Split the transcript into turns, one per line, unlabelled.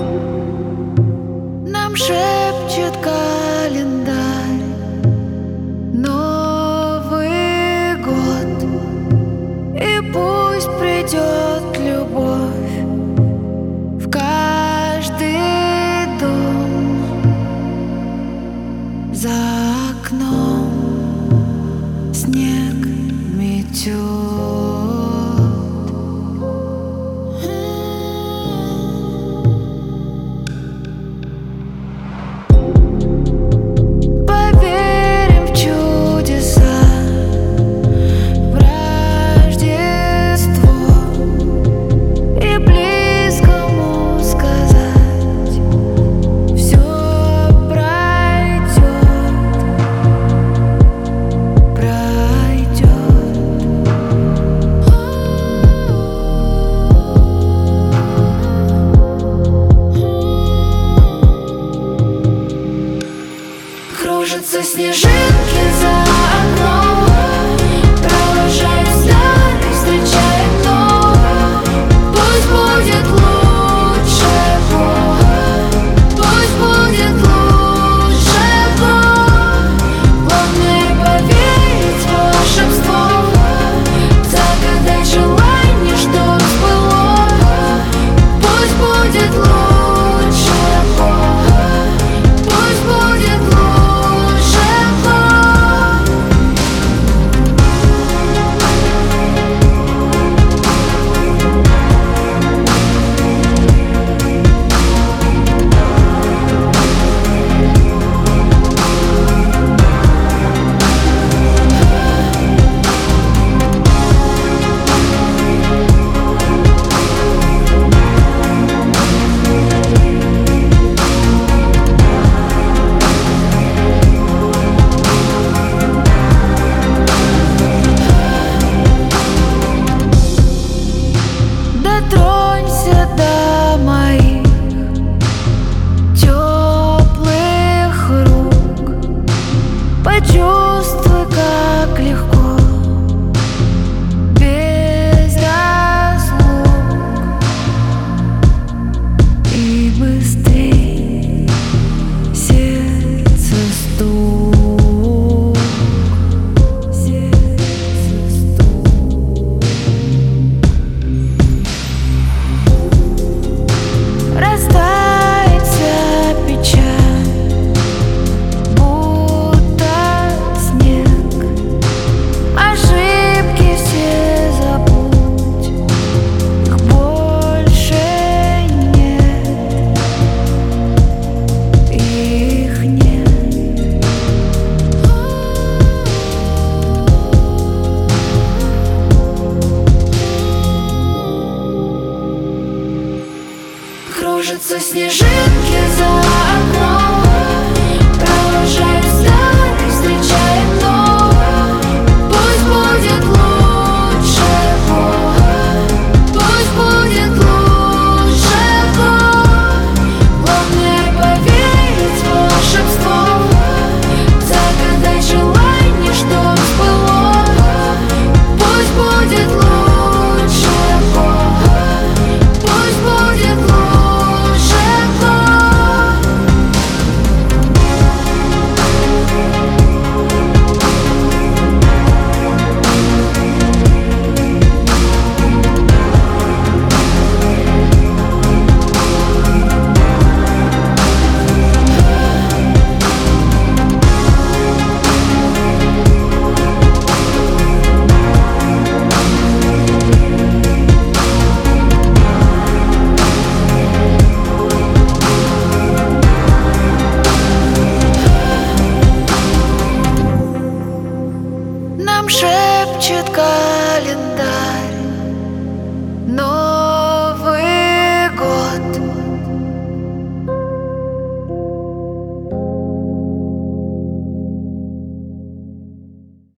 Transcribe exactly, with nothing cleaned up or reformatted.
Нам шепчет календарь Новый год, и пусть придет любовь в каждый дом. За окном снег метет. Кружатся снежинки за окном, провожает старый, встречает новый. Пусть будет лучше год, пусть будет лучше год. Главное поверить в волшебство, загадать желание, чтоб сбылось. Пусть будет лучше год, пусть будет лучше. Дотронься до моих теплых рук, почувствуй, как легко, без разлук, и быстрей сердце стук, сердце стук. Растает вся печаль, будто снег. Ошибки все забудь, их больше нет, их нет. Кружатся снежинки за окном, провожает старый.